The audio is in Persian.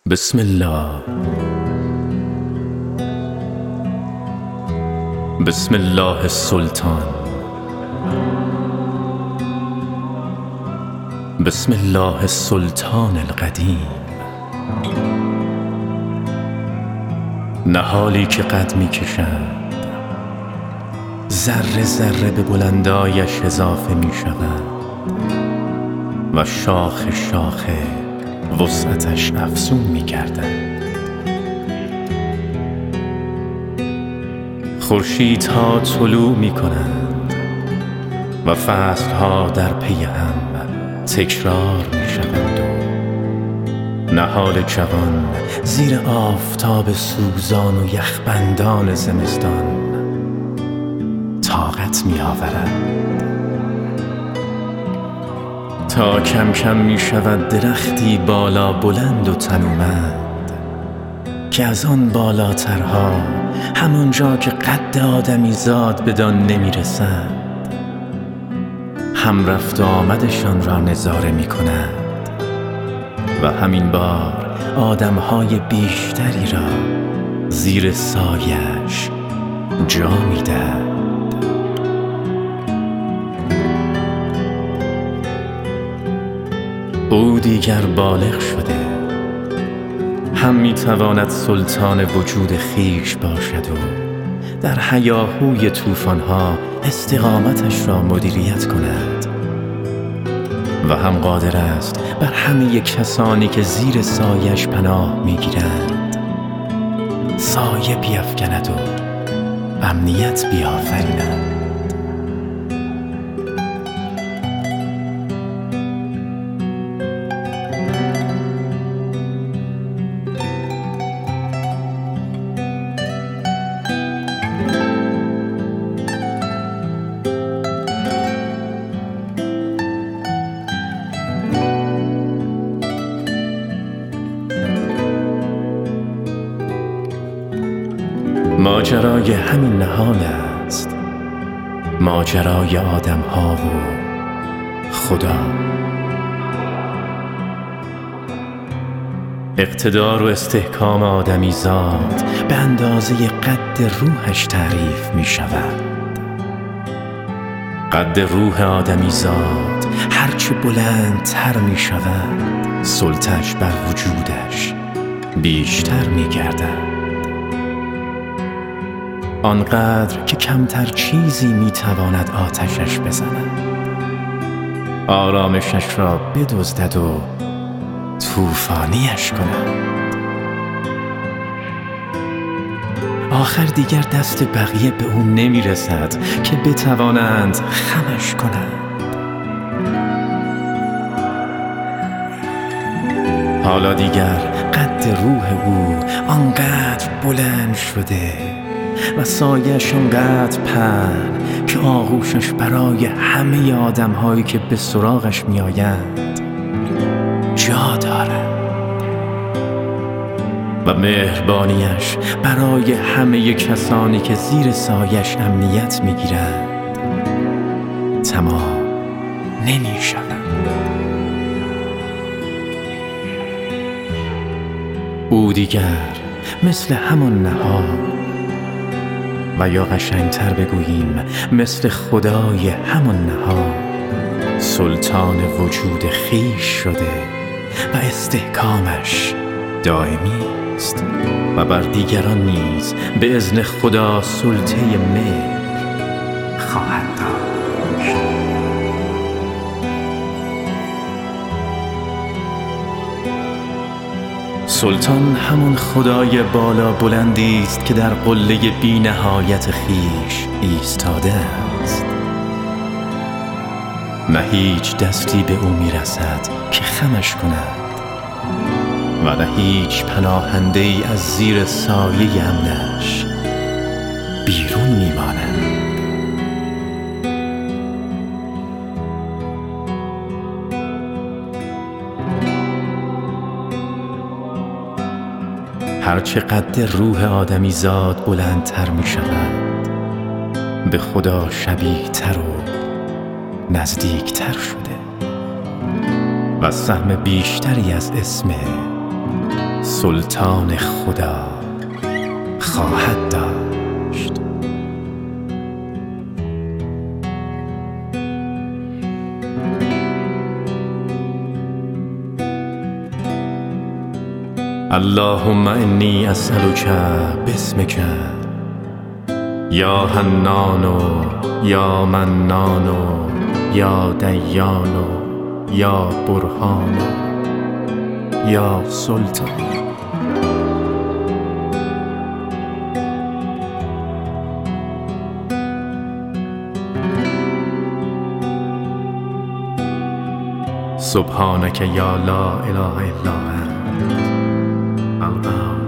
بسم الله. بسم الله السلطان. بسم الله السلطان القدیم. نهالی که قد می کشند، ذره ذره به بلندایش اضافه می شود و شاخه شاخه وسعتش افزون می گردد. خورشیدها طلوع می کنند و فصلها در پی هم تکرار می شوند و نهال جوان زیر آفتاب سوزان و یخبندان زمستان طاقت می آورد تا کم کم می شود درختی بالا بلند و تنومند که از آن بالاترها همانجا که قد آدمی زاد بدان نمی رسد هم رفت و آمدشان را نظاره می کند و همین بار آدمهای بیشتری را زیر سایش جا می دهد. او دیگر بالغ شده، هم می تواند سلطان وجود خیش باشد و در هیاهوی طوفان‌ها استقامتش را مدیریت کند و هم قادر است بر همه کسانی که زیر سایش پناه می گیرند سایه بیفکند و امنیت بیافریند. ماجرای همین نهال است، ماجرای آدم ها و خدا. اقتدار و استحکام آدمی زاد به اندازه قد روحش تعریف می شود. قد روح آدمی زاد هرچه بلندتر می شود سلطش بر وجودش بیشتر می گردد، آنقدر که کمتر چیزی میتواند آتشش بزند، آرامشش را بدزدد و طوفانیش کند. آخر دیگر دست بقیه به او نمیرسد که بتوانند خمش کنند. حالا دیگر قد روح او آنقدر بلند شده و سایه‌اش آنقدر پهن که آغوشش برای همه آدم‌هایی که به سراغش می‌آیند جا دارد و مهربانیش برای همه کسانی که زیر سایه‌اش امنیت می‌گیرند تمام نمی‌شود. او دیگر مثل همان نهال و یا قشنگتر بگوییم مثل خدای همان نهال سلطان وجود خیش شده و استحکامش دائمی است و بر دیگران نیز به اذن خدا سلطه مهر خواهد داشت. سلطان همان خدای بالا بلندی است که در قله بی نهایت خیش ایستاده است. نه هیچ دستی به او میرسد که خمش کند و نه هیچ پناهنده ای از زیر سایه امنش بیرون میماند. هرچه قد روح آدمی زاد بلندتر می شود به خدا شبیه تر و نزدیک تر شده و سهم بیشتری از اسم سلطان خدا خواهد داشت. اللهم انی اسألک باسمک یا حنان یا منان یا دیان یا برهان یا سلطان. سبحانك یا لا اله الا انت القهار.